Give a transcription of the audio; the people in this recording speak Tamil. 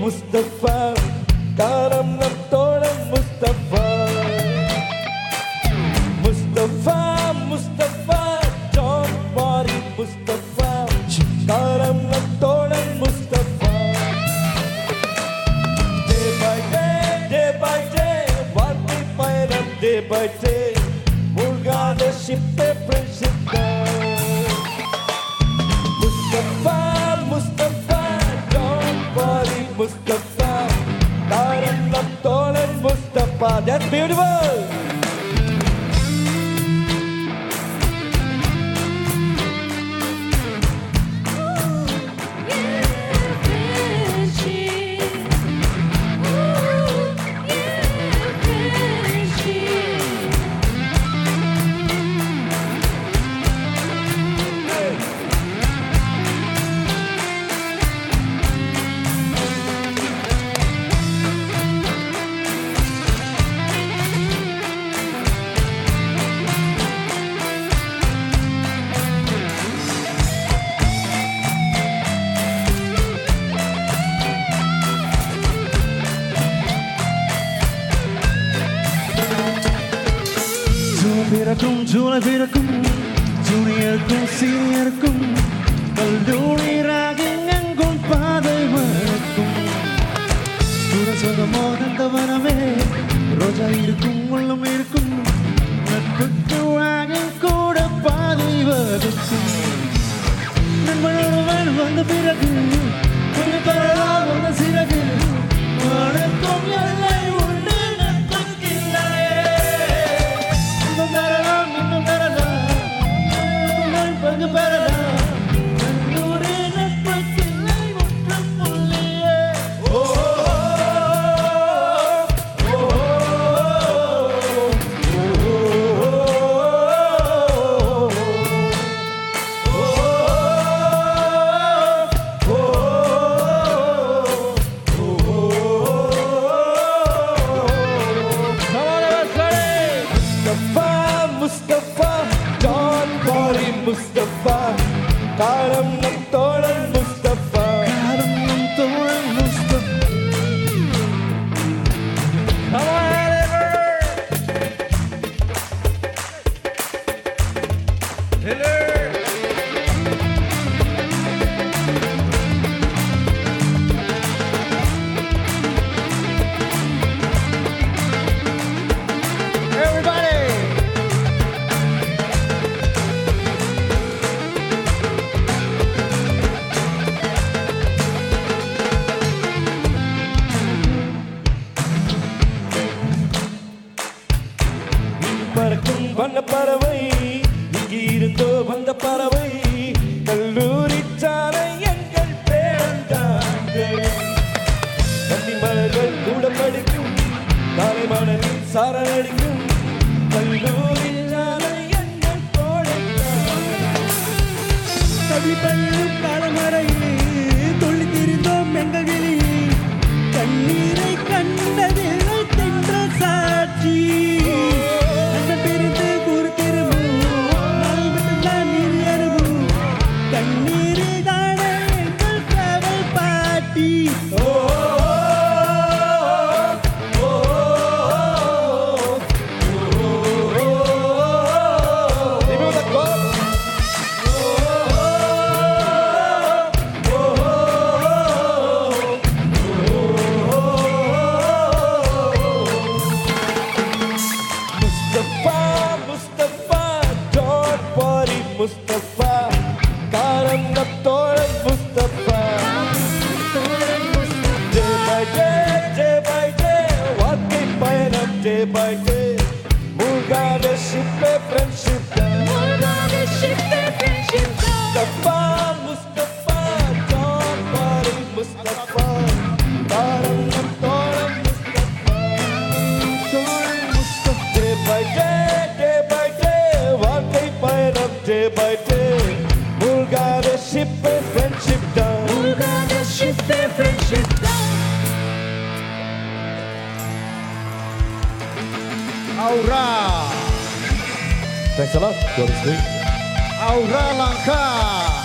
முஸ்தபா காலம் நம் தோழன் முஸ்தபா முஸ்தபா முஸ்தபா don't worry முஸ்தபா காலம் நம் தோழன் முஸ்தபா day by day வாழ்க்கை பயணம் day by day மூழ்காத ஷிப்பே friendship Mustafa Mustafa don't worry Mustafa காலம் நம் தோழன் முஸ்தபா that's beautiful. பிறக்கும் ஜூலை பிறக்கும் ஜூனியருக்கும் சீனியருக்கும் கல்லூரி ராகங்கும் பாதை மறக்கும் சுரசக மோதந்த வனமே ரோஜா இருக்கும் உள்ளம் இருக்கும் நட்புக்கு ராகம் கூட பாதை வகுக்கும் நண்பனொருவன் வந்த பிறகு கொஞ்சம் தரலாம் வந்த சிறகு வணக்கம் எல்லை உண்டு முஸ்தபா காலம் நம் தோழன் முஸ்தபா காலம் நம் தோழன் முஸ்தபா பறக்கும் வண்ண பறவை இங்கு இருந்தோ வந்த பறவை கல்லூரி சாலை எங்கள் பேரந்தாங்கள் கன்னி மலர்கள் கூட படிக்கும் காலை மணலில் சாரடிக்கும் கல்லூரி சாலை எங்கள் கவி பள்ளும் காலமறையிலே தொழில் திரிந்தோம் எங்கள் வெளியே கண்ணீரை கண்டதில்லை தென்ற சாட்சி முஸ்தபா காலம் நம் தோழன் முஸ்தபா day by day வாழ்க்கை பயணம் day by day மூழ்காத ஷிப்பே friendship Mustafa Mustafa don't worry Mustafa காலம் நம் தோழன் முஸ்தபா day by day வாழ்க்கை பயணம் day by day மூழ்காத ஷிப்பே friendship down மூழ்காத ஷிப்பே friendship down. Aura. Thanks a lot. God is great. Aura Langka.